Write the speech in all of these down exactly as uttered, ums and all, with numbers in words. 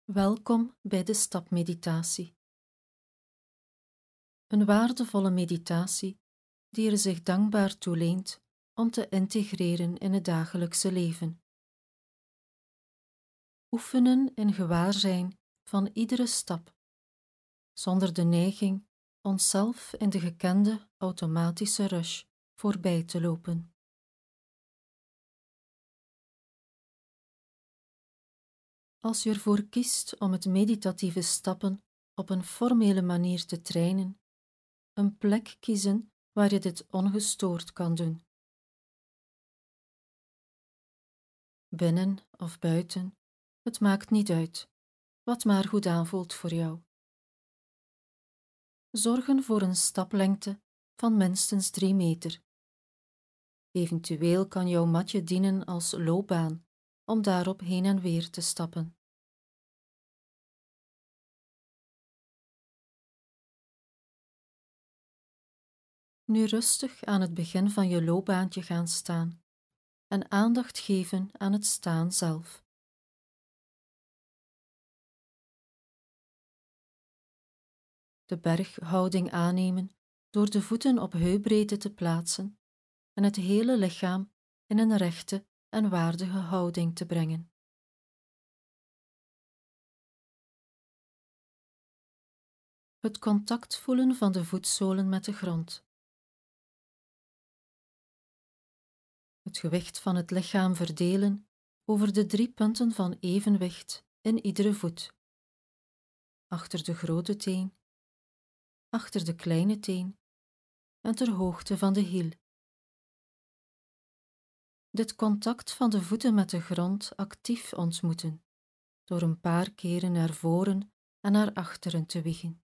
Welkom bij de stapmeditatie. Een waardevolle meditatie die er zich dankbaar toe leent om te integreren in het dagelijkse leven. Oefenen in gewaarzijn van iedere stap, zonder de neiging onszelf in de gekende automatische rush voorbij te lopen. Als je ervoor kiest om het meditatieve stappen op een formele manier te trainen, een plek kiezen waar je dit ongestoord kan doen. Binnen of buiten, het maakt niet uit, wat maar goed aanvoelt voor jou. Zorgen voor een staplengte van minstens drie meter. Eventueel kan jouw matje dienen als loopbaan om daarop heen en weer te stappen. Nu rustig aan het begin van je loopbaantje gaan staan en aandacht geven aan het staan zelf. De berghouding aannemen door de voeten op heupbreedte te plaatsen en het hele lichaam in een rechte en waardige houding te brengen. Het contact voelen van de voetzolen met de grond. Het gewicht van het lichaam verdelen over de drie punten van evenwicht in iedere voet. Achter de grote teen, achter de kleine teen en ter hoogte van de hiel. Dit contact van de voeten met de grond actief ontmoeten, door een paar keren naar voren en naar achteren te wiegen.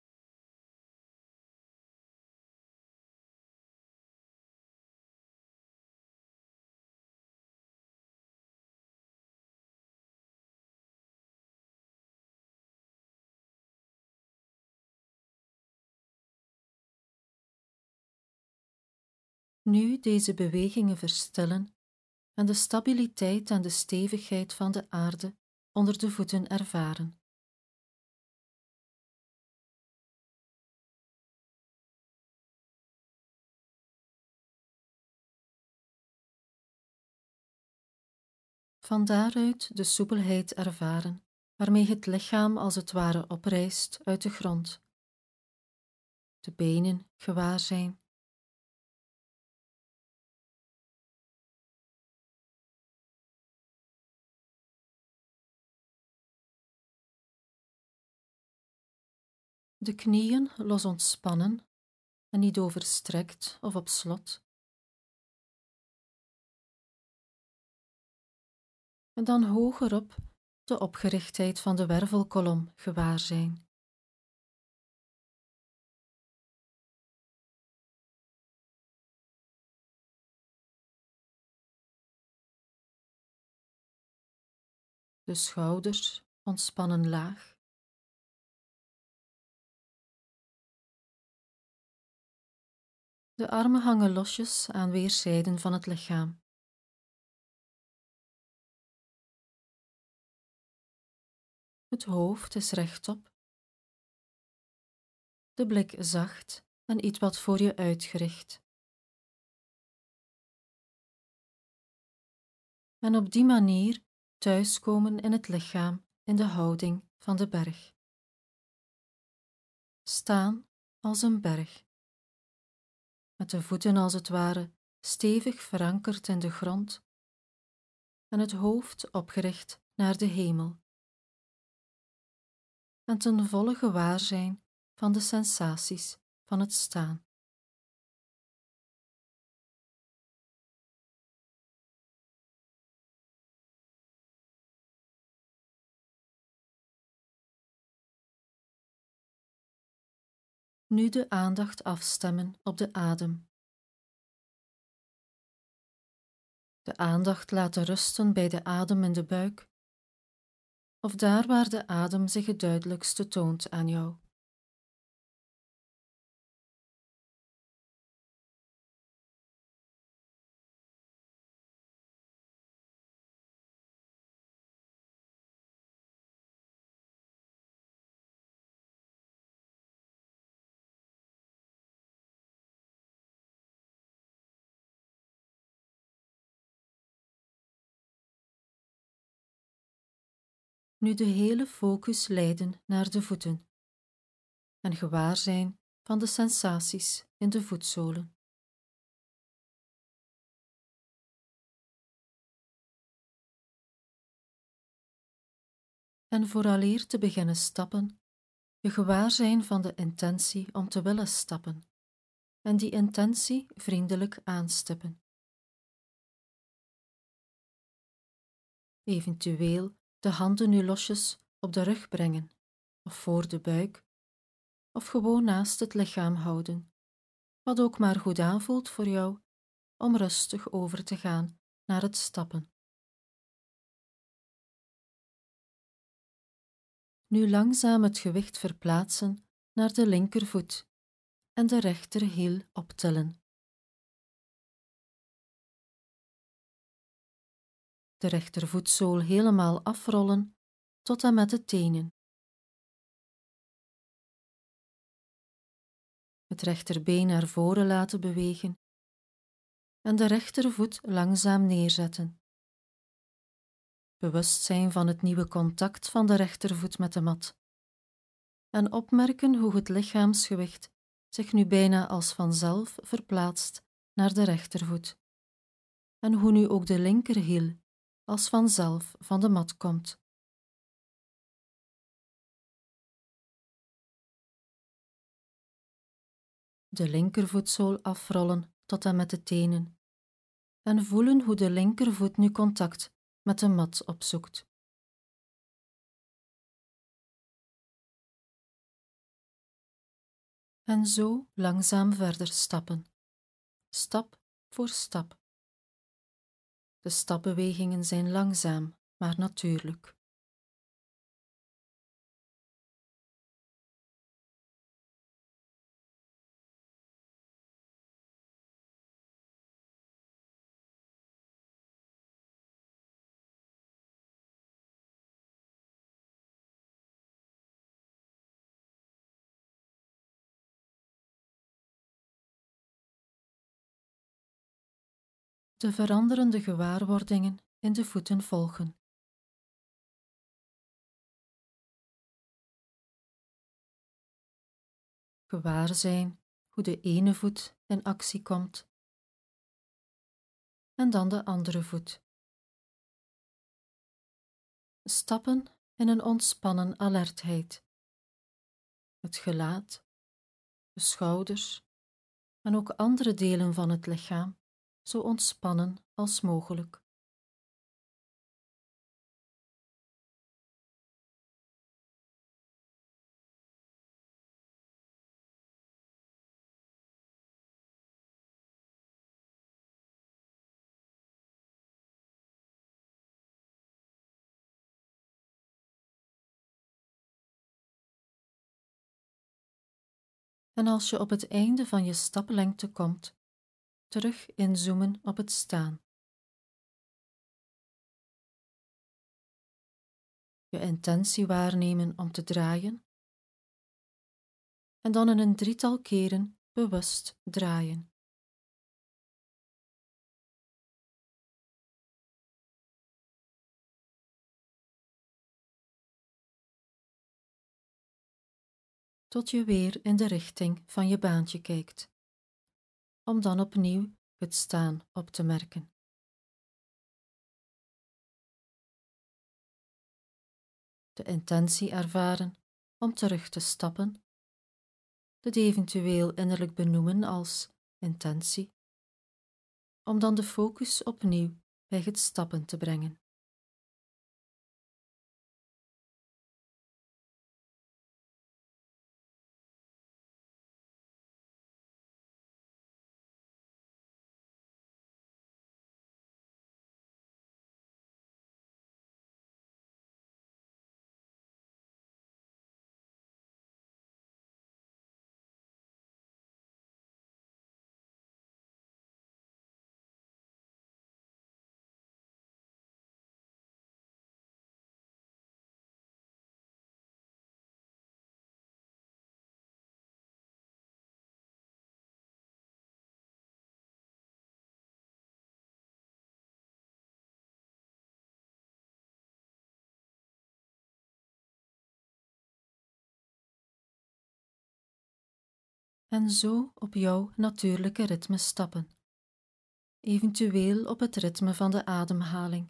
Nu deze bewegingen verstillen en de stabiliteit en de stevigheid van de aarde onder de voeten ervaren. Van daaruit de soepelheid ervaren, waarmee het lichaam als het ware oprijst uit de grond. De benen gewaar zijn. De knieën los ontspannen en niet overstrekt of op slot. En dan hogerop de opgerichtheid van de wervelkolom gewaar zijn. De schouders ontspannen laag. De armen hangen losjes aan weerszijden van het lichaam. Het hoofd is rechtop. De blik zacht en iets wat voor je uitgericht. En op die manier thuiskomen in het lichaam in de houding van de berg. Staan als een berg, met de voeten als het ware stevig verankerd in de grond en het hoofd opgericht naar de hemel. En ten volle gewaarzijn van de sensaties van het staan. Nu de aandacht afstemmen op de adem. De aandacht laten rusten bij de adem in de buik, of daar waar de adem zich het duidelijkste toont aan jou. nu de hele focus leiden naar de voeten en gewaar zijn van de sensaties in de voetzolen. En vooraleer te beginnen stappen, je gewaar zijn van de intentie om te willen stappen en die intentie vriendelijk aanstippen. Eventueel de handen nu losjes op de rug brengen of voor de buik of gewoon naast het lichaam houden, wat ook maar goed aanvoelt voor jou om rustig over te gaan naar het stappen. Nu langzaam het gewicht verplaatsen naar de linkervoet en de rechterhiel optillen. De rechtervoetzool helemaal afrollen tot en met de tenen. Het rechterbeen naar voren laten bewegen en de rechtervoet langzaam neerzetten. Bewust zijn van het nieuwe contact van de rechtervoet met de mat en opmerken hoe het lichaamsgewicht zich nu bijna als vanzelf verplaatst naar de rechtervoet en hoe nu ook de linkerhiel als vanzelf van de mat komt. De linkervoetzool afrollen tot en met de tenen en voelen hoe de linkervoet nu contact met de mat opzoekt. En zo langzaam verder stappen, stap voor stap. De stapbewegingen zijn langzaam, maar natuurlijk. De veranderende gewaarwordingen in de voeten volgen. Gewaar zijn hoe de ene voet in actie komt en dan de andere voet. Stappen in een ontspannen alertheid. Het gelaat, de schouders en ook andere delen van het lichaam zo ontspannen als mogelijk. En als je op het einde van je staplengte komt, terug inzoomen op het staan. Je intentie waarnemen om te draaien en dan in een drietal keren bewust draaien. Tot je weer in de richting van je baantje kijkt, om dan opnieuw het staan op te merken. De intentie ervaren om terug te stappen, dit eventueel innerlijk benoemen als intentie, om dan de focus opnieuw bij het stappen te brengen. en zo op jouw natuurlijke ritme stappen, eventueel op het ritme van de ademhaling.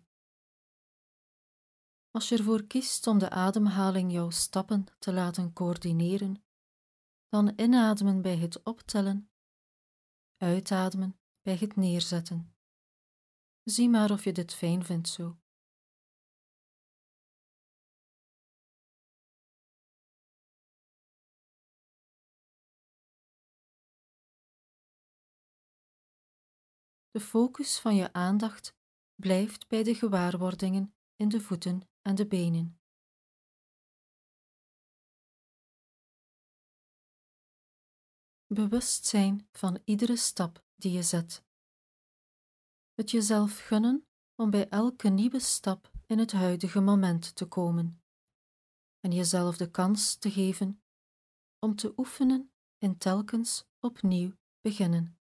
Als je ervoor kiest om de ademhaling jouw stappen te laten coördineren, dan inademen bij het optellen, uitademen bij het neerzetten. Zie maar of je dit fijn vindt zo. De focus van je aandacht blijft bij de gewaarwordingen in de voeten en de benen. Bewust zijn van iedere stap die je zet. Het jezelf gunnen om bij elke nieuwe stap in het huidige moment te komen en jezelf de kans te geven om te oefenen in telkens opnieuw beginnen.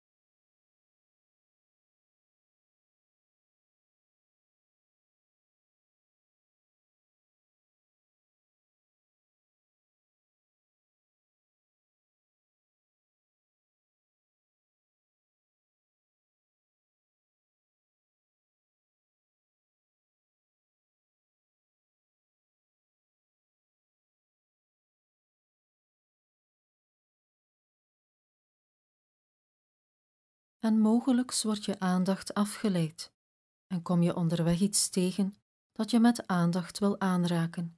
En mogelijk wordt je aandacht afgeleid en kom je onderweg iets tegen dat je met aandacht wil aanraken.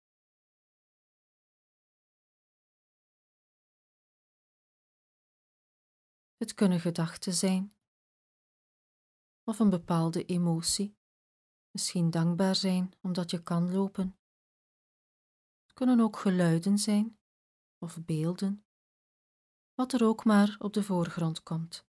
Het kunnen gedachten zijn, of een bepaalde emotie, misschien dankbaar zijn omdat je kan lopen. Het kunnen ook geluiden zijn, of beelden, wat er ook maar op de voorgrond komt.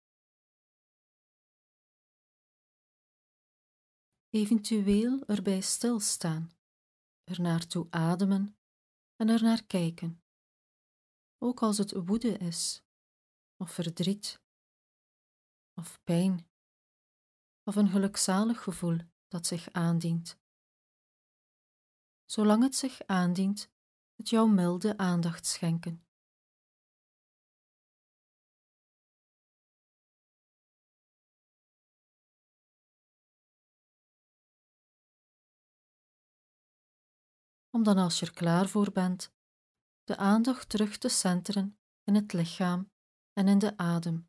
Eventueel erbij stilstaan, er naartoe ademen en er naar kijken, ook als het woede is, of verdriet, of pijn, of een gelukzalig gevoel dat zich aandient. Zolang het zich aandient, het jou milde aandacht schenken. Om dan als je er klaar voor bent, de aandacht terug te centeren in het lichaam en in de adem.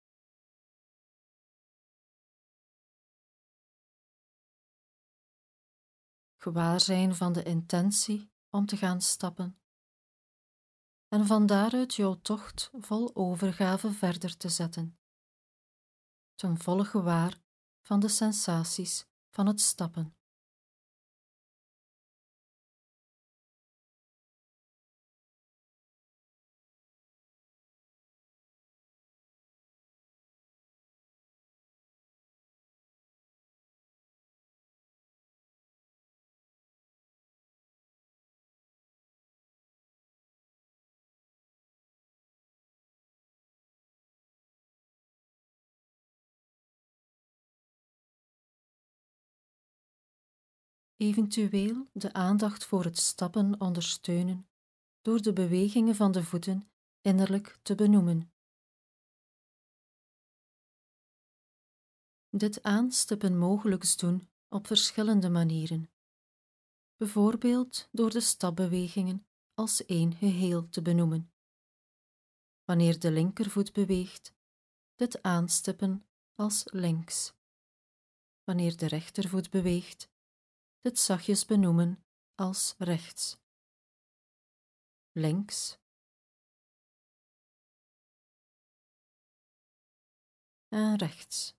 Gewaar zijn van de intentie om te gaan stappen en van daaruit jouw tocht vol overgave verder te zetten, ten volle gewaar van de sensaties van het stappen. Eventueel de aandacht voor het stappen ondersteunen door de bewegingen van de voeten innerlijk te benoemen. Dit aanstippen mogelijks doen op verschillende manieren, bijvoorbeeld door de stapbewegingen als één geheel te benoemen. Wanneer de linkervoet beweegt, dit aanstippen als links. Wanneer de rechtervoet beweegt, dit zachtjes benoemen als rechts. Links en rechts.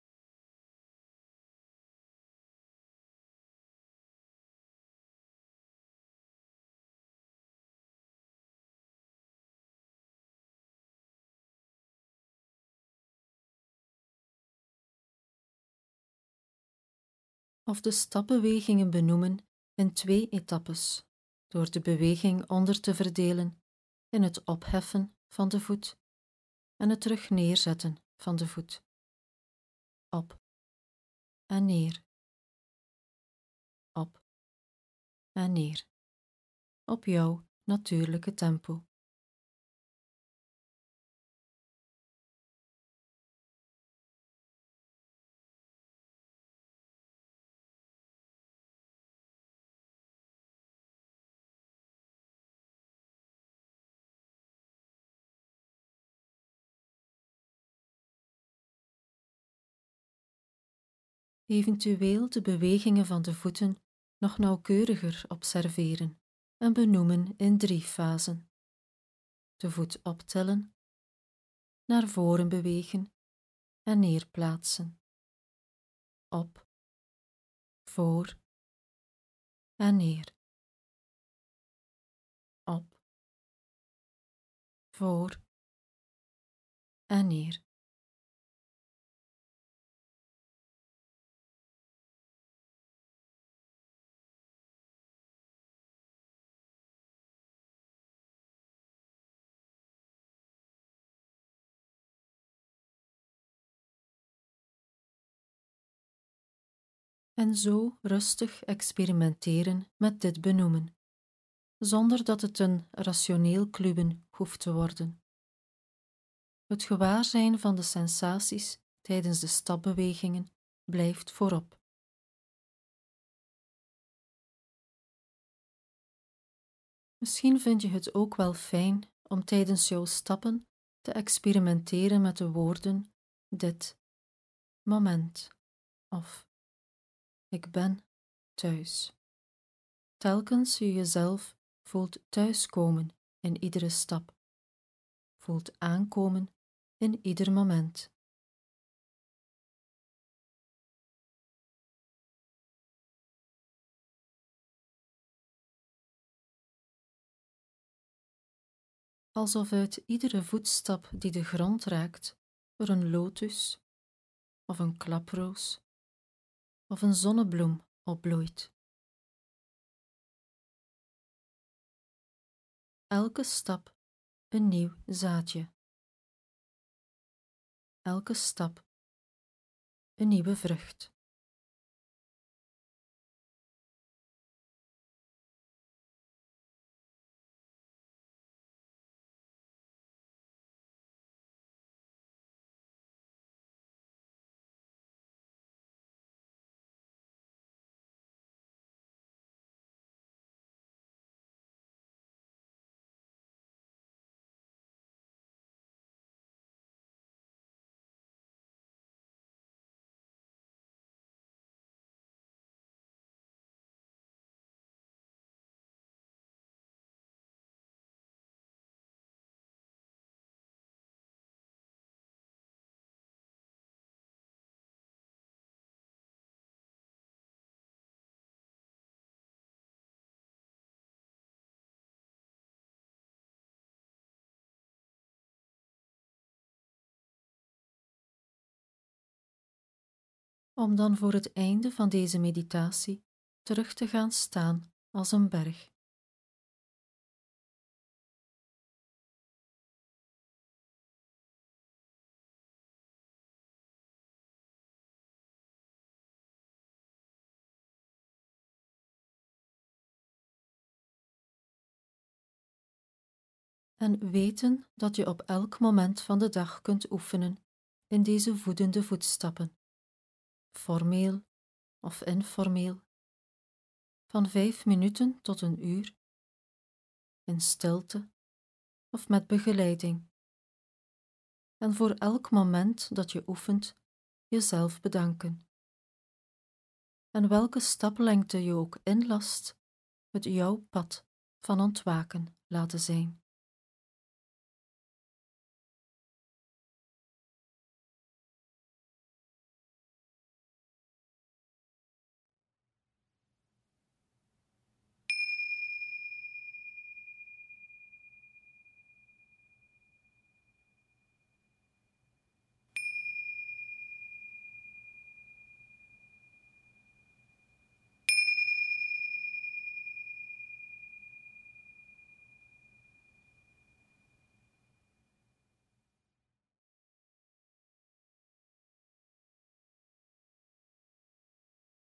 Of de stapbewegingen benoemen in twee etappes, door de beweging onder te verdelen in het opheffen van de voet en het terug neerzetten van de voet. Op en neer. Op en neer. Op jouw natuurlijke tempo. Eventueel de bewegingen van de voeten nog nauwkeuriger observeren en benoemen in drie fasen. De voet optellen, naar voren bewegen en neerplaatsen. Op, voor en neer. Op, voor en neer. En zo rustig experimenteren met dit benoemen, zonder dat het een rationeel kluwen hoeft te worden. Het gewaarzijn van de sensaties tijdens de stapbewegingen blijft voorop. Misschien vind je het ook wel fijn om tijdens jouw stappen te experimenteren met de woorden dit, moment of ik ben thuis. Telkens je jezelf voelt thuiskomen in iedere stap, voelt aankomen in ieder moment. Alsof uit iedere voetstap die de grond raakt er een lotus of een klaproos of een zonnebloem opbloeit. Elke stap een nieuw zaadje. Elke stap een nieuwe vrucht. Om dan voor het einde van deze meditatie terug te gaan staan als een berg. En weten dat je op elk moment van de dag kunt oefenen in deze voedende voetstappen, formeel of informeel, van vijf minuten tot een uur, in stilte of met begeleiding. En voor elk moment dat je oefent, jezelf bedanken. En welke staplengte je ook inlast, het jouw pad van ontwaken laten zijn.